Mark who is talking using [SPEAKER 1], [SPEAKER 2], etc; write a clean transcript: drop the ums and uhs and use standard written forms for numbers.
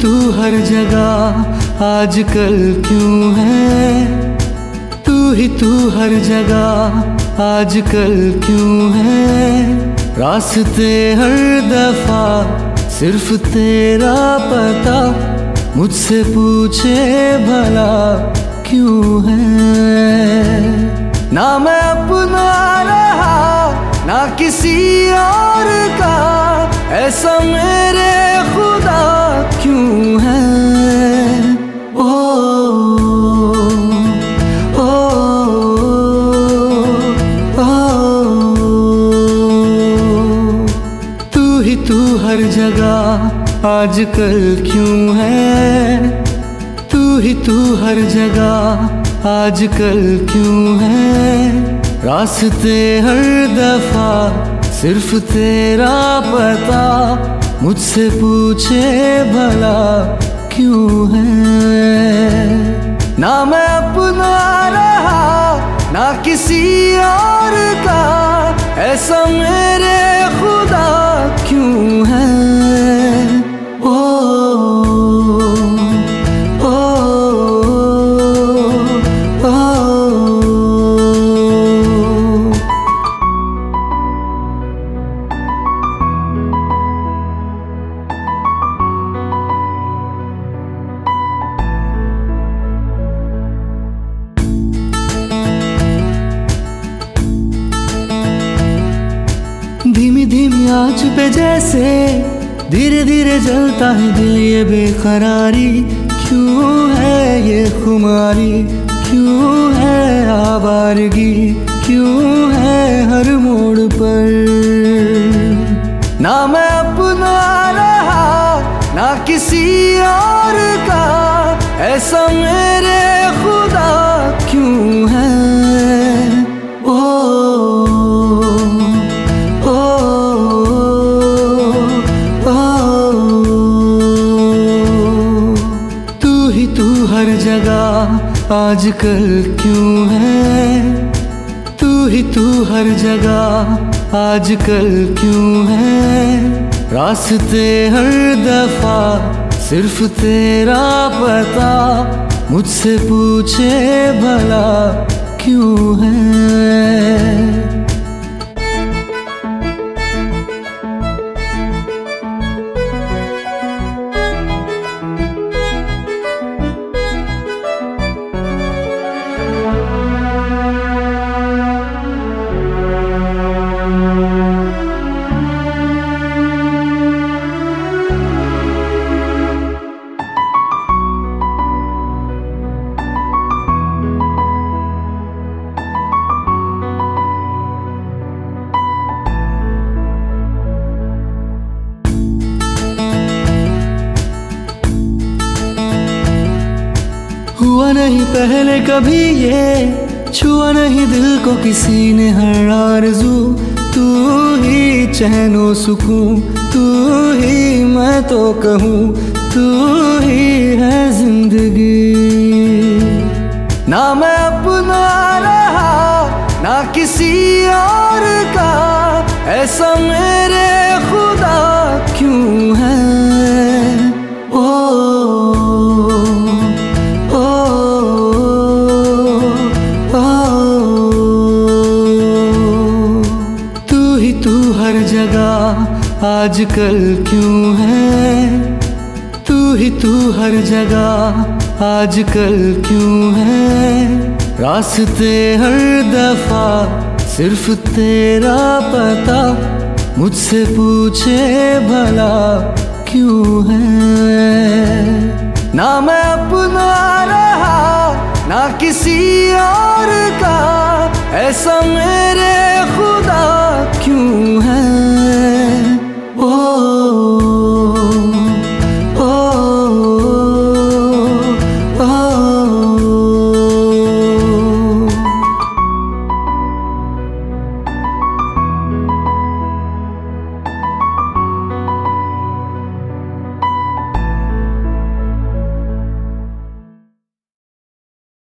[SPEAKER 1] तू हर जगह आजकल क्यों है, तू हर जगह आजकल क्यों है। रास्ते हर दफा सिर्फ तेरा पता, मुझसे पूछे भला क्यों है। ना मैं अपना रहा ना किसी और का, ऐसा मेरे खुदा क्यों है। ओ ओ तू हर जगह आजकल क्यों है, तू हर जगह आजकल क्यों है। रास्ते हर दफा सिर्फ तेरा पता, मुझसे पूछे भला क्यों है। ना मैं अपना रहा ना किसी और का, ऐसा मेरे खुदा क्यों है। ओ ओ ओ धीमी धीमी आँच पे जैसे धीरे धीरे जलता है दिल, ये बेकरारी क्यों है, ये खुमारी क्यों है, आवारगी क्यों है हर मोड़ पर। ना मैं अपना रहा ना किसी और का, ऐसा मेरे खुदा क्यों है। तू हर जगह आजकल क्यों है, तू हर जगह आजकल क्यों है। रास्ते हर दफा सिर्फ तेरा पता, मुझसे पूछे भला क्यों है। हुआ नहीं पहले कभी ये, छुआ नहीं दिल को किसी ने हर आरज़ू। तू ही चैनो सुकून, तू ही मैं तो कहूँ, तू ही है जिंदगी। ना मैं अपना रहा ना किसी और का, ऐसा मेरे खुदा क्यों है। तू हर जगह आजकल क्यों है, तू हर जगह आजकल क्यों है। रास्ते हर दफा सिर्फ तेरा पता, मुझसे पूछे भला क्यों है। ना मैं अपना रहा ना किसी और का, ऐसा मेरे खुदा क्यों है।